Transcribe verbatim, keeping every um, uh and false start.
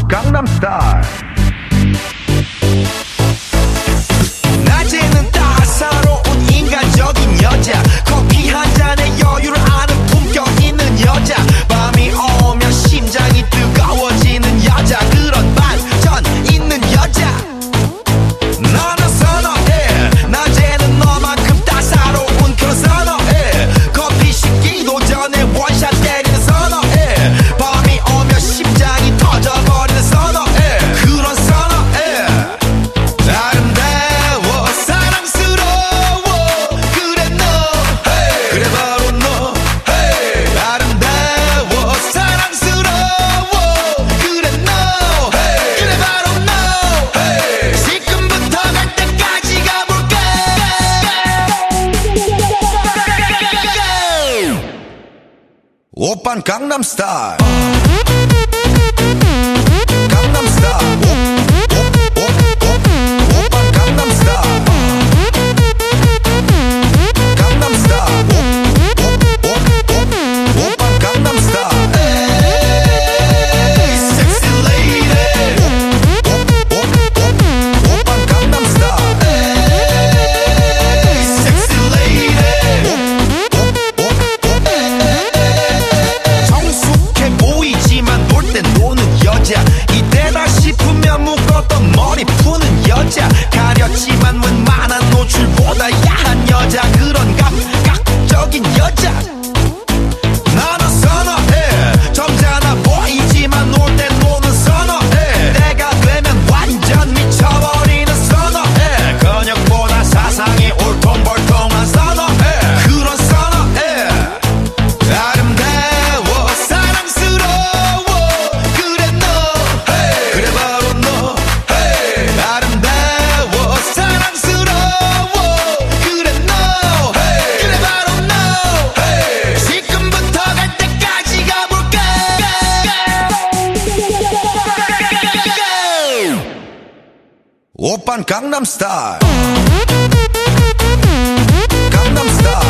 강남스타일. 낮에는 따사로운 인간적인 여자, 커피 한 잔에 여유를 아는 품격 있는 여자, 밤이 오면 심장이 뜨거워지는 여자, 그런 반전 있는 여자 나는 선호해. 낮에는 너만큼 따사로운 그런 선호해. 커피 식기도 전에 원샷 때리는 선호해. 밤이 오면 심장이 터져버리는 선호해. 그런 선호해. 아름다워 사랑스러워 그래 너 hey. 그래 바로 너 hey. 아름다워 사랑스러워 그래 너 hey. 그래 바로 너 hey. 지금부터 갈 때까지 가볼까. 오빤 강남스타일. 강남스타일. 오빤 강남스타일. 강남스타일. 오빤 강남스타일. 에이 섹시 레이디. 오빤 강남스타일. 에이 섹시 레이디. 성숙해 보이지만 놀 땐 노는 여자, 이때다 싶으면 묶었던 머리 푸는 여자, 가렸지만 웬만한 노출보다 야한 여자, 그런 감각적인 여자 나는 선호해. 점잖아 보이지만 놀 땐 노는 선호해. 때가 되면 완전 미쳐버리는 선호해. 근육보다 사상이 울퉁불퉁한 선호해. 그런 선호해. 아름다워 사랑스러워 그래 너 hey. 그래 바로 너 hey. 아름다워 사랑스러워 그래 너 hey. 그래 바로 너 hey. 지금부터 갈 때까지 가볼까. 오빤 강남스타일. 강남스타일.